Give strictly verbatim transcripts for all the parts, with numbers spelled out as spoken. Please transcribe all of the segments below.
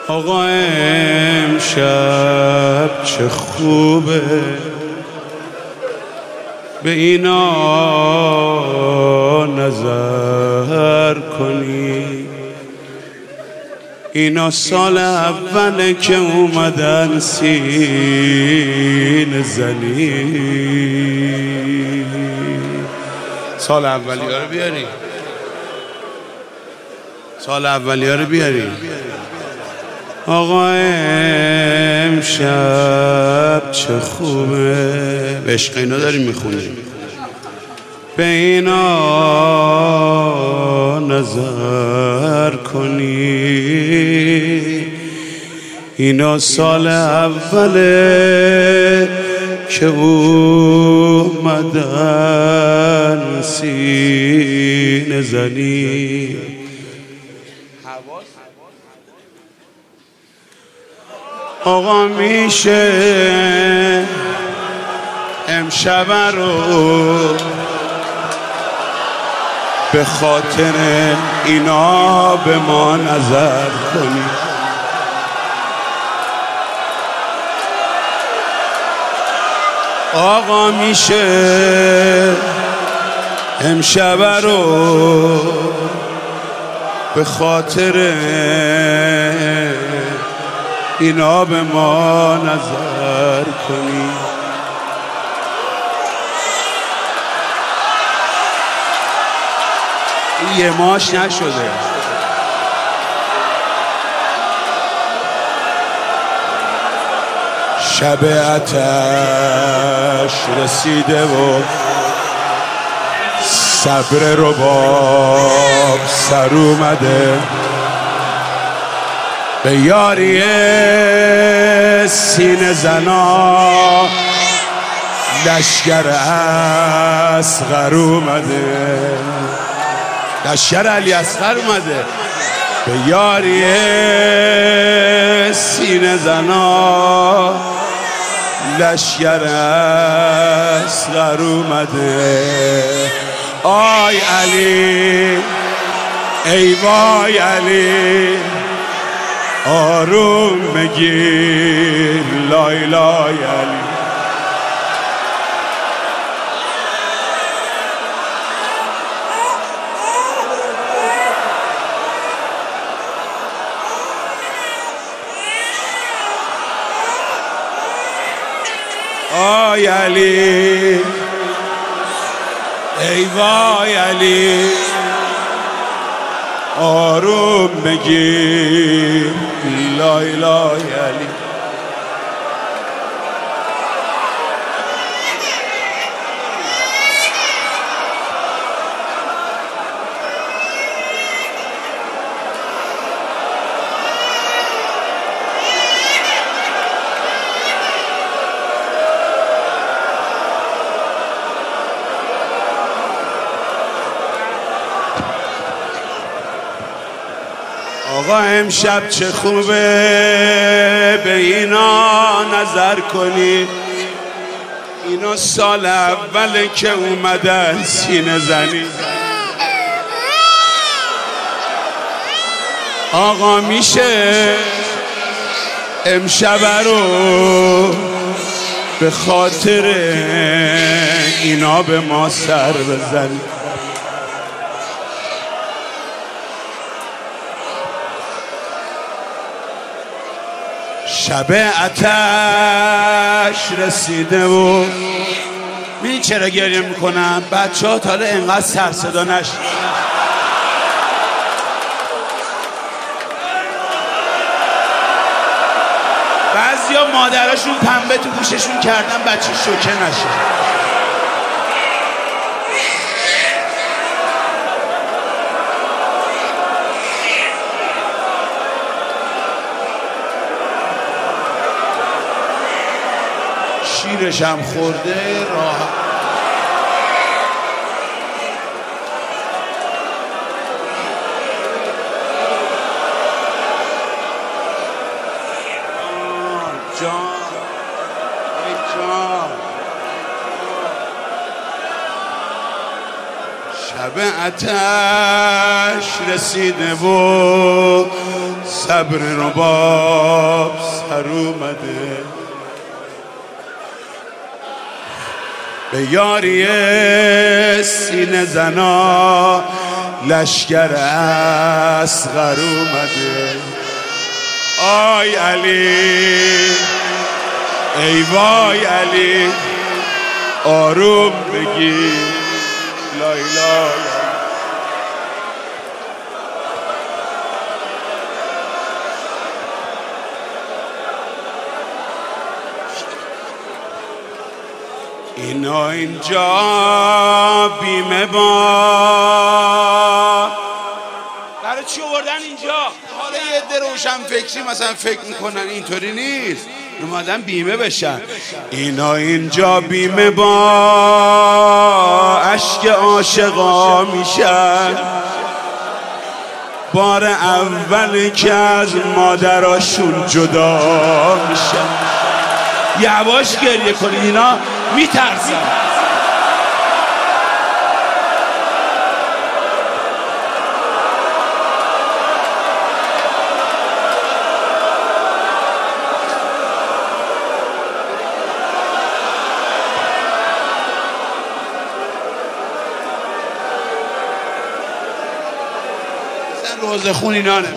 آقا امشب چه خوبه به اینا نظر کنی. اینا سال اوله که اومدن سینه زنی. سال اولی ها رو بیاری، سال اولی ها رو بیاری. آقا امشب چه خوبه، به عشق اینا داریم میخونیم. به اینا نظر کنی. اینا سال اوله که اومدن سینه زنی. آقا میشه امشب رو به خاطر اینا به ما نظر کنی. آقا میشه امشب رو به خاطر اینا به ما نظر کنی. یه ماش نشده. شب آتش رسیده و صبر رباب سر اومده. به یاری سینه زنا لشکر اصغر اومده. لشکر علی اصغر اومده. به یاری سینه زنا لشکر اصغر اومده. آی علی ای وای علی آروم بگیر لای لای علی. آی علی ای وای علی آروم بگیر لای لای علی. آقا امشب چه خوبه به اینا نظر کنی. اینا سال اوله که اومدن سینه زنی. آقا میشه امشب رو به خاطر اینا به ما سر بزنی. شب آتش رسیده و می چرا گریه میکنم؟ بچه ها تا حالا اینقدر سر صدا نشد. بعضی ها مادراشون پنبه تو گوششون کردن بچه شوکه نشه. شیرشم خورده راحت. جان ای جان شب آتش رسیده و صبر رباب سر اومده، به یاری سینه زنا لشکر اصغر اومده. آی علی ای وای علی آروم بگی لای لای. اینا اینجا بیمه با برای چی آوردن اینجا؟ حالا یه عده روشن فکری مثلا فکر میکنن اینطوری نیست، اومدن بیمه بشن. اینا اینجا بیمه با اشک عاشقا میشن، بار اولی که از مادراشون جدا میشن. یواش گریه کنید، اینا میترسن. روزه خون اینا نه.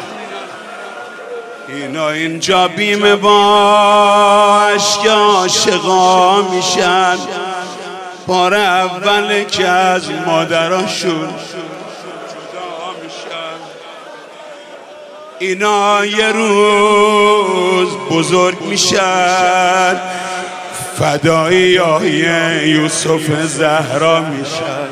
اینا اینجا بیمه با اشک عاشقا میشن، بار اول که از مادراشون جدا میشن. اینا یه روز بزرگ میشن، فدایی های یوسف زهرا میشن.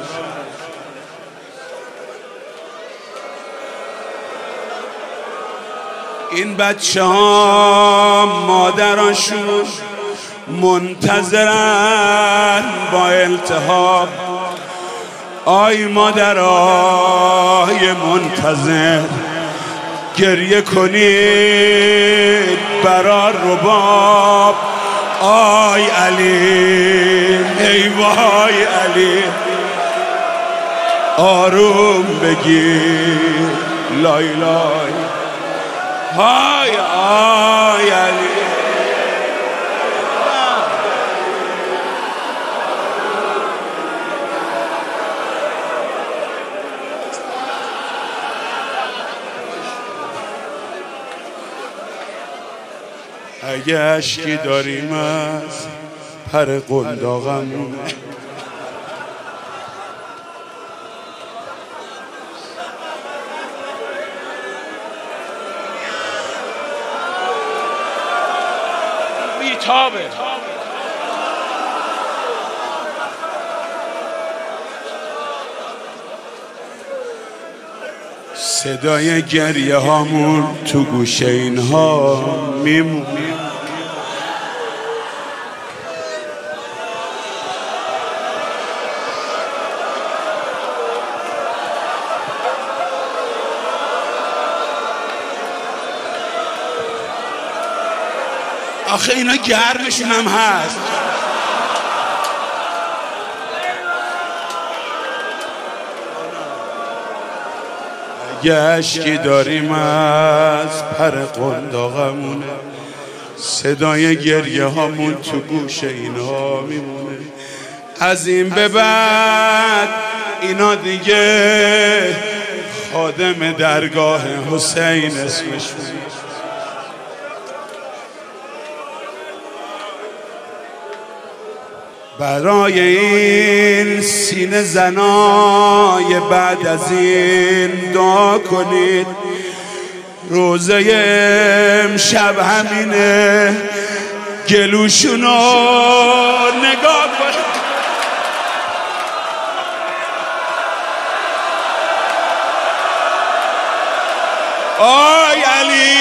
این بچه ها مادراشون منتظرن با التهاب. آی مادرای منتظر گریه کنید برا رباب. آی علی ای وای علی آروم بگیر لای لای. های آی علی اگه اشکی داریم از پر قنداقمونه، بیتابه. صدای گریه هامون تو گوشه اینها میمونه. آخه اینا گرمشون هم هست. اگه اشکی داریم از پر قنداقمونه، صدای گریه هامون تو گوش اینا میمونه. از این به بعد اینا دیگه خادم درگاه حسین اسمشون. برای این سینه زنای بعد از این دعا کنید. روزه امشب همینه، گلوشونو نگاه کنید. آی علی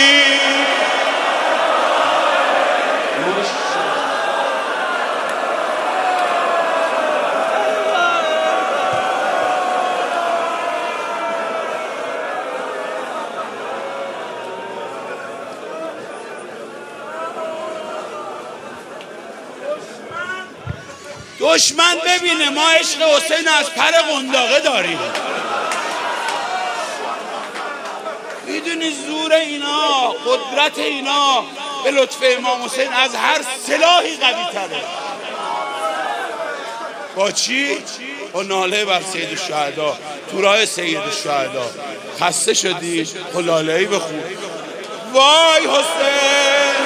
دشمن ببینه ما عشق حسین از پر قنداقه داریم. میدونی زور زور اینا، قدرت اینا به لطف امام حسین از هر سلاحی قوی تره. با چی؟ با ناله بر سید الشهدا، تو راه سید الشهدا. خسته شدی؟ خب لاله‌ای بخون. وای حسین،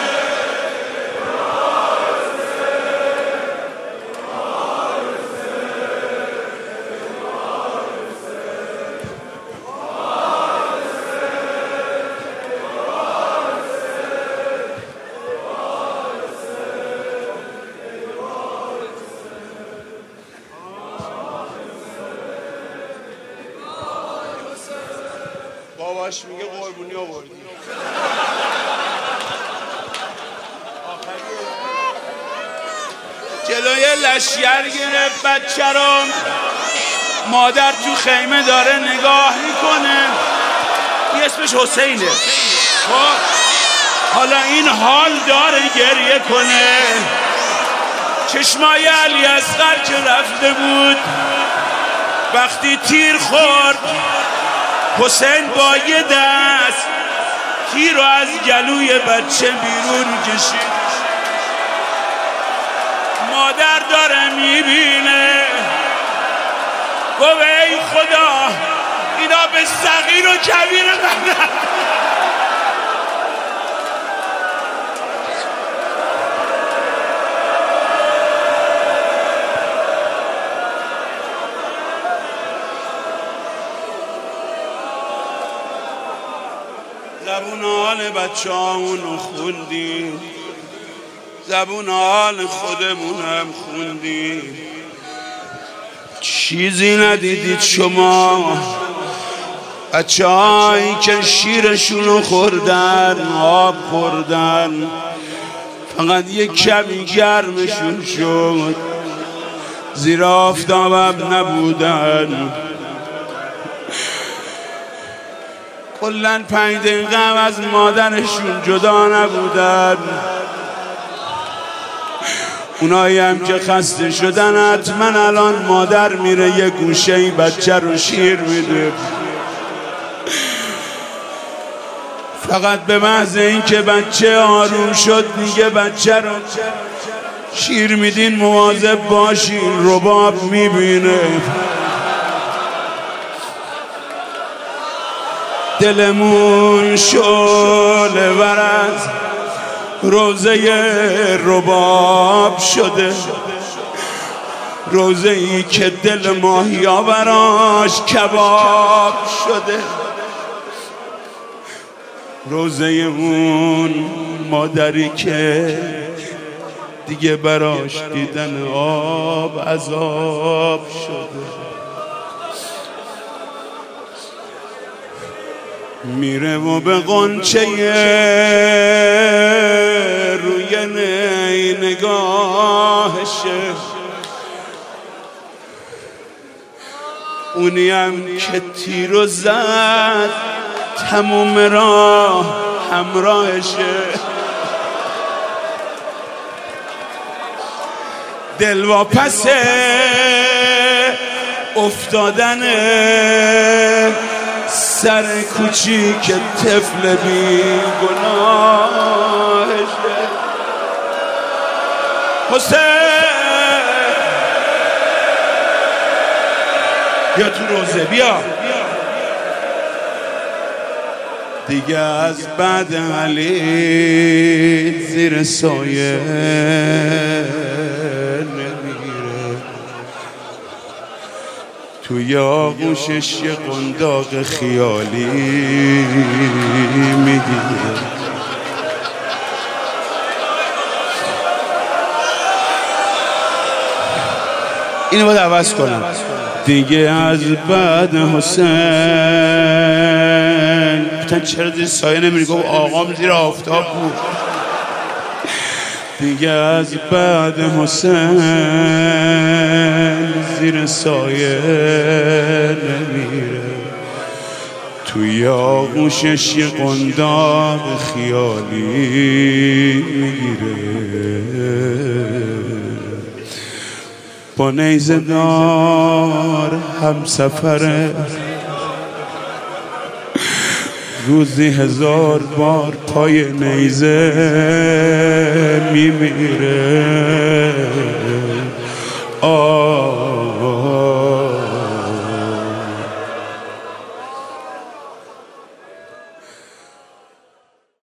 باباش میگه قربونی آوردی. جلوی لشگر گرفت بچه رو، مادر تو خیمه داره نگاه میکنه، این اسمش حسینه. خب حالا این حال داره گریه کنه. چشمای علی اصغر که رفته بود، وقتی تیر خورد حسین با یه دست تیر رو از گلوی بچه بیرون کشید. مادر داره میبینه، گفت ای خدا اینا به صغیر و کبیر من. زبون حال بچه همونو خوندیم، زبون حال خودمونم خوندیم. چیزی ندیدید شما بچه هایی که شیرشونو خوردن، آب خوردن، فقط یک کمی گرمشون شد، زیر آفتابم نبودن. کلن پنج دقیقه از مادرشون جدا نبودن. اونایی هم که خسته شدن حتما الان مادر میره یه گوشه ای بچه رو شیر میده. فقط به محض این که بچه آروم شد دیگه بچه رو شیر میدین، مواظب باشین، رباب میبینه. دلمون شعله ور از روزه رباب شده، روزه ای که دل ماهیا براش کباب شده، روزه اون مادری که دیگه براش دیدن آب عذاب شده. میره و به غنچه روی نی نگاهشه، اونی هم که تیرو زد تموم راه همراهشه. دل واپس افتادن سر کوچیک طفل بی گناهشه. حسین بیا تو روزه، بیا دیگه از بعد علی زیر سایه نمیره، توی آغوشش یه قنداق خیالی میگیره. اینو باید عوض کنم دیگه از بعد حسین. بتن چرا زیر سایه نمیری؟ گفت آقام زیر آفتاب بود. دیگه از بعد حسین زیر سایه نمیره، توی آغوشش یه قنداق خیالی میگیره. با نیزه دار هم سفره روزی هزار بار پای نیزه میمیره.